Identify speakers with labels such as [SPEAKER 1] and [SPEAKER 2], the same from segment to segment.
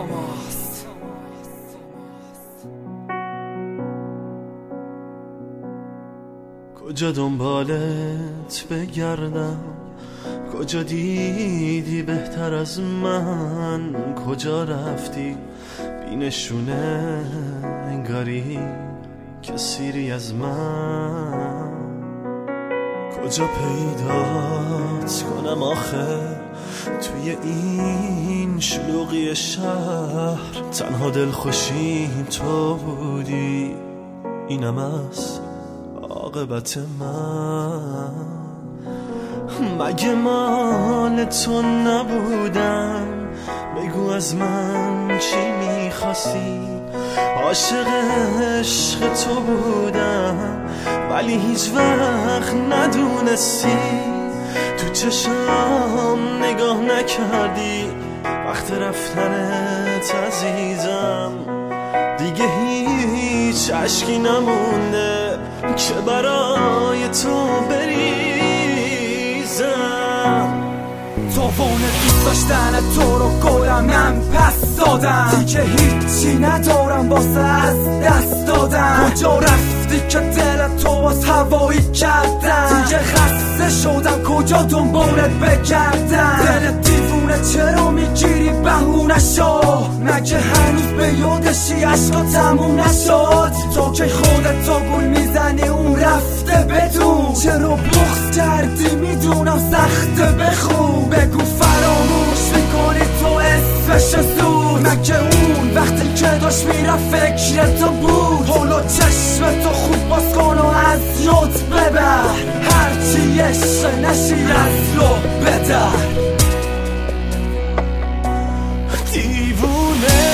[SPEAKER 1] کجا دنبالت بگردم، کجا دیدی بهتر از من، کجا رفتی بی نشونه انگاری که سیری از من، کجا پیدات کنم آخه توی این شلوغی شهر، تنها دلخوشیم تو بودی اینم از عاقبت من، مگه مال تو نبودم؟ بگو از من چی میخواستی؟ عاشق عشق تو بودم ولی هیچ وقت ندونستی، تو چشم نگاه نکردی وقت رفتنت عزیزم، دیگه هیچ عشقی نمونده که برای تو بریزم.
[SPEAKER 2] توفان دوست داشتن تو رو گلمم پس دادم، دیگه هیچی ندارم واسه از دست دادم. کجا رفتی که دل تو باز هوایی کردم؟ دیگه خسته شدم کجا دنبالت بگردم. دل دیوونه چرا میگیری بهونه شو؟ مگه هنوز به یادشی عشقا تموم نشد؟ تو که خودت تو گل میزنی اون رفته بدون، چرا بغض کردی میدونم سخته بخون. بگو فراموش میکنی تو اسمش زود، مگه اون وقتی که داشت میرفت فکر تو بود؟ حالا چشم تو خوب باز کن و از یاد ببر، هرچی عشق نشی از رو بدر.
[SPEAKER 1] دیوونه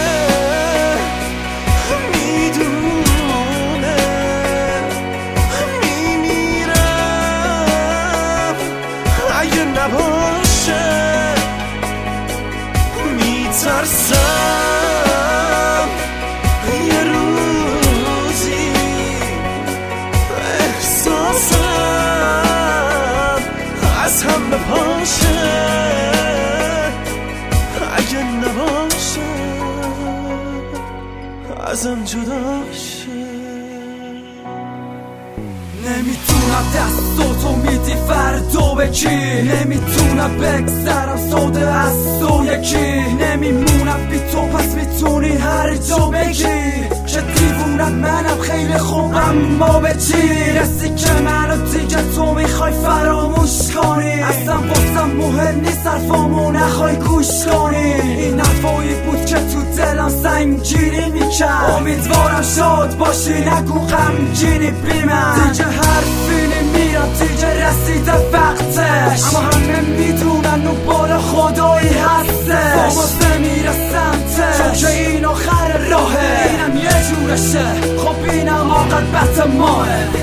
[SPEAKER 1] میدونه میمیرم اگه نباشه، میترسم یه روزی احساسم از هم بپاشه اگه نباشه ازم جدا شه.
[SPEAKER 2] نمیتونم دستاتو میدی فردا به کی، نمیتونم بگذرم ساده از تو یکی، نمیمونم بی تو پس میتونی هر جا بگی که دیوونت منم خیلی خوب اما به چی رسی که منو دیگه تو میخوای فراموش کنی؟ اصلا واسم مهم نیست حرفامو نخوای گوش کنی. این حرفایی بود که تو دلم سنگینی میکرد، امیدوارم شاد باشی نگو غمگینی بی من. دیگه حرفی نمیرم دیگه رسیده وقتش، اما همه میدونن اون بالا خدایی هسته، واسه میره سمتش چون که این آخر راهه، اینم یه جورشه خب اینم عاقبت ماه.